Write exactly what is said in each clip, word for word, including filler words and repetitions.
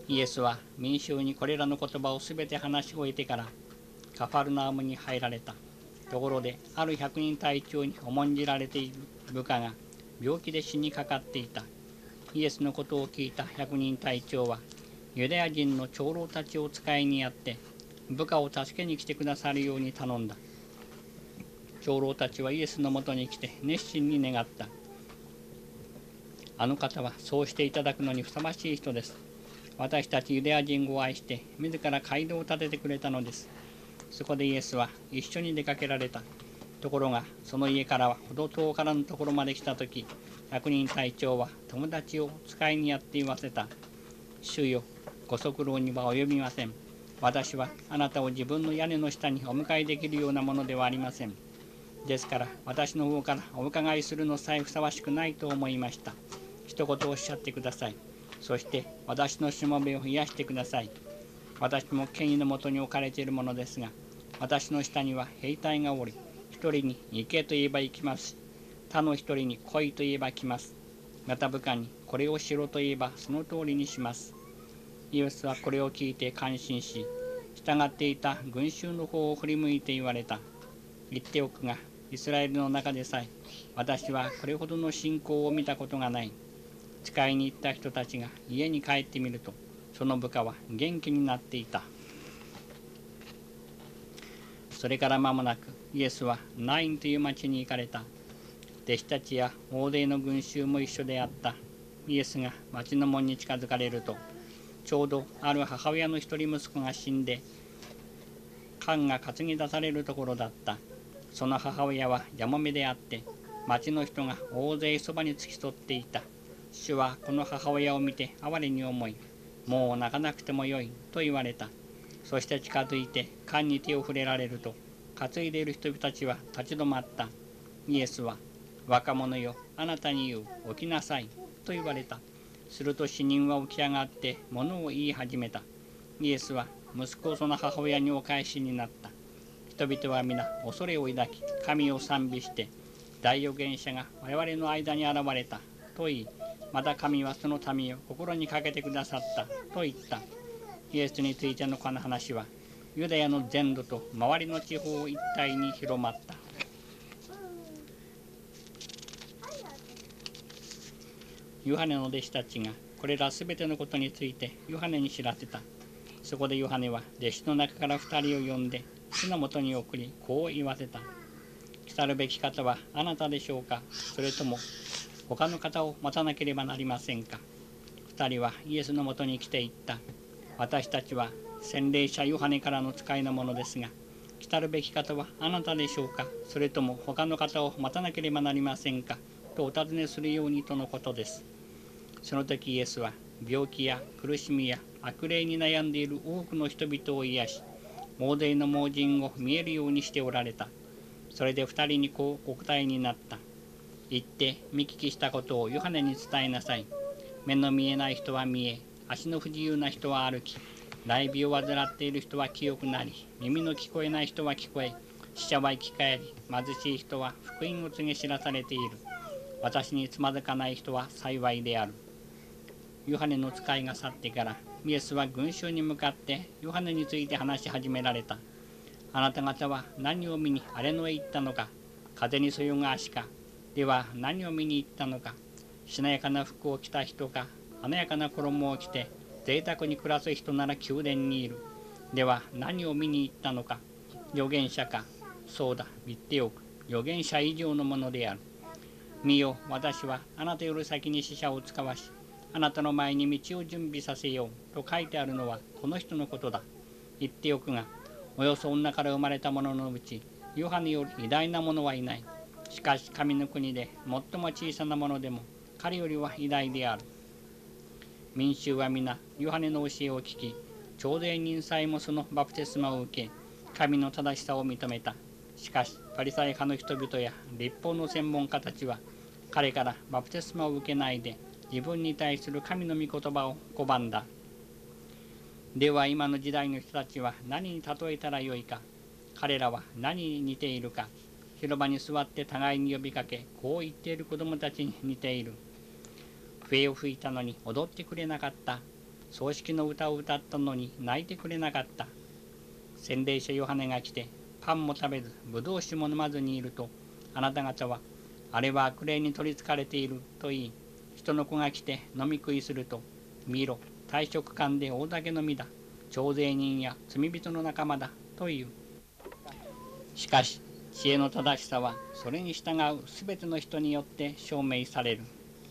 イエスは民衆にこれらの言葉をすべて話し終えてからカファルナウムに入られた。ところである百人隊長に重んじられている部下が病気で死にかかっていた。イエスのことを聞いた百人隊長はユダヤ人の長老たちを使いにやって部下を助けに来てくださるように頼んだ。長老たちはイエスのもとに来て熱心に願った。あの方はそうしていただくのにふさわしい人です。私たちユダヤ人を愛して自ら街道を建ててくれたのです。そこでイエスは一緒に出かけられた。ところがその家からはほど遠からぬところまで来たとき、百人隊長は友達を使いにやって言わせた。主よ、ご足労には及びません。私はあなたを自分の屋根の下にお迎えできるようなものではありません。ですから私の方からお伺いするのさえふさわしくないと思いました。一言おっしゃってください。そして私のしもべを癒してください。私も権威のもとに置かれているものですが、私の下には兵隊がおり、一人に行けと言えば行きますし、他の一人に来いと言えば来ます。また部下にこれをしろと言えばその通りにします。イエスはこれを聞いて感心し、従っていた群衆の方を振り向いて言われた。言っておくが、イスラエルの中でさえ、私はこれほどの信仰を見たことがない。使いに行った人たちが家に帰ってみると、その部下は元気になっていた。それから間もなく、イエスはナインという町に行かれた。弟子たちや大勢の群衆も一緒であった。イエスが町の門に近づかれると、ちょうどある母親の一人息子が死んで、棺が担ぎ出されるところだった。その母親はやもめであって、町の人が大勢そばに付き添っていた。主はこの母親を見て哀れに思い、もう泣かなくてもよいと言われた。そして近づいて棺に手を触れられると、担いでいる人々たちは立ち止まった。イエスは、若者よ、あなたに言う、起きなさいと言われた。すると死人は起き上がって物を言い始めた。イエスは息子をその母親にお返しになった。人々は皆恐れを抱き、神を賛美して、大預言者が我々の間に現れたと言い、また神はその民を心にかけてくださったと言った。イエスについてのこの話は、ユダヤの全土と周りの地方一帯に広まった。ヨハネの弟子たちがこれらすべてのことについてヨハネに知らせた。そこでヨハネは弟子の中から二人を呼んで主のもとに送り、こう言わせた。来たるべき方はあなたでしょうか、それとも他の方を待たなければなりませんか。二人はイエスのもとに来て言った。私たちは洗礼者ヨハネからの使いのものですが、来たるべき方はあなたでしょうか、それとも他の方を待たなければなりませんかとお尋ねするようにとのことです。その時イエスは病気や苦しみや悪霊に悩んでいる多くの人々を癒し、大勢の盲人を見えるようにしておられた。それで二人にこうお答えになった。行って見聞きしたことをヨハネに伝えなさい。目の見えない人は見え、足の不自由な人は歩き、雷病を患っている人は清くなり、耳の聞こえない人は聞こえ、死者は生き返り、貧しい人は福音を告げ知らされている。私につまずかない人は幸いである。ヨハネの使いが去ってから、イエスは群衆に向かってヨハネについて話し始められた。あなた方は何を見に荒れ野へ行ったのか、風にそよぐ足か。では何を見に行ったのか、しなやかな服を着た人か、華やかな衣を着て贅沢に暮らす人なら宮殿にいる。では何を見に行ったのか、預言者か。そうだ、言っておく、預言者以上のものである。見よ、私はあなたより先に使者を使わし、あなたの前に道を準備させようと書いてあるのはこの人のことだ。言っておくが、およそ女から生まれた者のうち、ヨハネより偉大な者はいない。しかし神の国で最も小さなものでも彼よりは偉大である。民衆は皆ヨハネの教えを聞き、徴税人さえもそのバプテスマを受け、神の正しさを認めた。しかしパリサイ派の人々や律法の専門家たちは彼からバプテスマを受けないで、自分に対する神の御言葉を拒んだ。では今の時代の人たちは何に例えたらよいか。彼らは何に似ているか。広場に座って互いに呼びかけ、こう言っている子供たちに似ている。笛を吹いたのに踊ってくれなかった。 葬式の歌を歌ったのに泣いてくれなかった。洗礼者ヨハネが来て、パンも食べず、ぶどう酒も飲まずにいると、あなた方は、あれは悪霊に取りつかれていると言い、人の子が来て飲み食いすると、見ろ、大食漢で大酒飲みだ、徴税人や罪人の仲間だという。しかし、知恵の正しさは、それに従うすべての人によって証明される。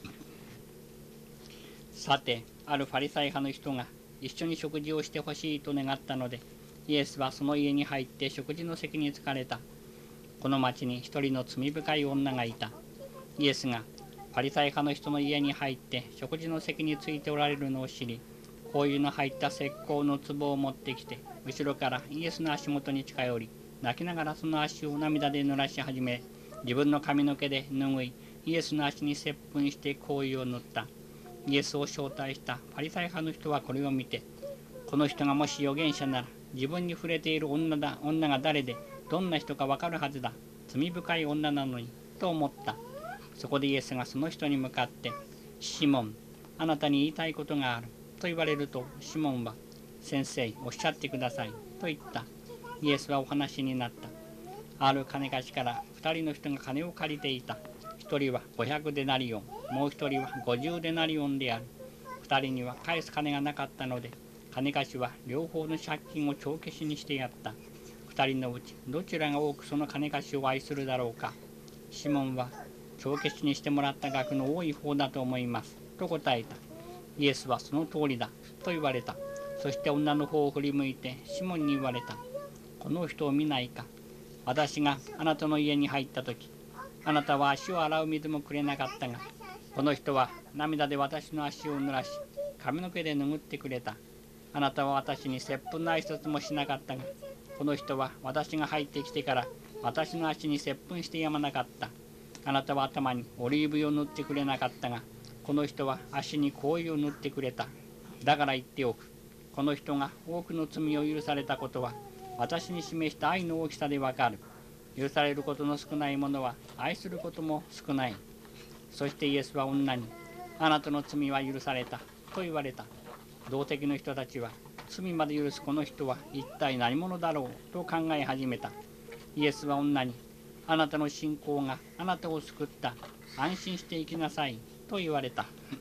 さて、あるファリサイ派の人が一緒に食事をしてほしいと願ったので、イエスはその家に入って食事の席に着かれた。この町に一人の罪深い女がいた。イエスがファリサイ派の人の家に入って食事の席についておられるのを知り、香油の入った石膏の壺を持ってきて、後ろからイエスの足元に近寄り、泣きながらその足を涙で濡らし始め、自分の髪の毛で拭い、イエスの足に接吻して香油を塗った。イエスを招待したファリサイ派の人はこれを見て、この人がもし預言者なら、自分に触れている女だ女が誰で、どんな人かわかるはずだ。罪深い女なのに、と思った。そこでイエスがその人に向かって、シモン、あなたに言いたいことがある。と言われると、シモンは、先生、おっしゃってください。と言った。イエスはお話になった。ある金貸しから二人の人が金を借りていた。一人はごひゃくデナリオン、もう一人はごじゅうデナリオンである。二人には返す金がなかったので、金貸しは両方の借金を帳消しにしてやった。二人のうちどちらが多くその金貸しを愛するだろうか。シモンは帳消しにしてもらった額の多い方だと思います。と答えた。イエスはその通りだ。と言われた。そして女の方を振り向いてシモンに言われた。この人を見ないか。私があなたの家に入った時、あなたは足を洗う水もくれなかったが、この人は涙で私の足を濡らし、髪の毛で拭ってくれた。あなたは私に接吻の挨拶もしなかったが、この人は私が入ってきてから私の足に接吻してやまなかった。あなたは頭にオリーブ油を塗ってくれなかったが、この人は足に香油を塗ってくれた。だから言っておく。この人が多くの罪を許されたことは、私に示した愛の大きさでわかる。許されることの少ないものは愛することも少ない。そしてイエスは女に、あなたの罪は許されたと言われた。同敵の人たちは、罪まで許すこの人は一体何者だろうと考え始めた。イエスは女に、あなたの信仰があなたを救った。安心して生きなさいと言われた。